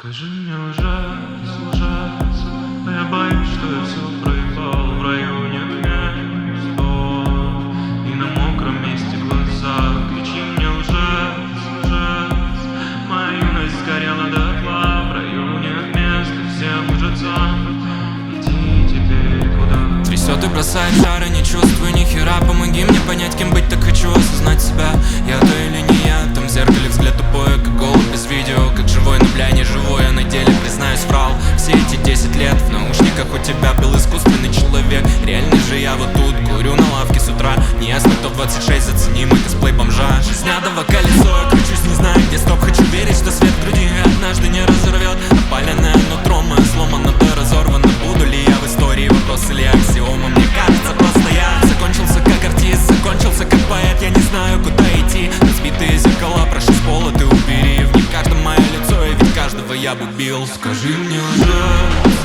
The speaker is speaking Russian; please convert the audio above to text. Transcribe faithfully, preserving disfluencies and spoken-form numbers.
Скажи мне, лжец, лжец, а я боюсь, что я все проебал в районе мест. И на мокром месте глаза. Кричи мне, лжец, лжец, моя юность сгорела дотла в районе мест. И всем лжецам иди теперь куда. Трясет и бросает жары, не чувствую ни хера. Помоги мне понять, кем быть, так хочу осознать себя. Я то или не я, там в зеркале взгляд тупой, как голубь без видео. Как живой, но бля не живой, а на деле, признаюсь, врал. Все эти десять лет в наушниках у тебя был искусственный человек. Реальный же я вот тут, курю на лавке с утра. Не ясно, кто двадцать шесть, зацени мой косплей бомжа. Жизнь адово колесо, я кручусь, не знаю, где стоп. Хочу верить, что свет в груди однажды не разорвет. Опаленное нутро мое сломано, то разорвано. Буду ли я в истории, вопрос или аксиома? Мне кажется, просто я закончился как артист, закончился как поэт. Я не знаю, куда идти. Разбитые зеркала, прошу с пола ты убери. В них каждом мое лицо, и ведь каждого я бы бил. Скажи мне, лжец,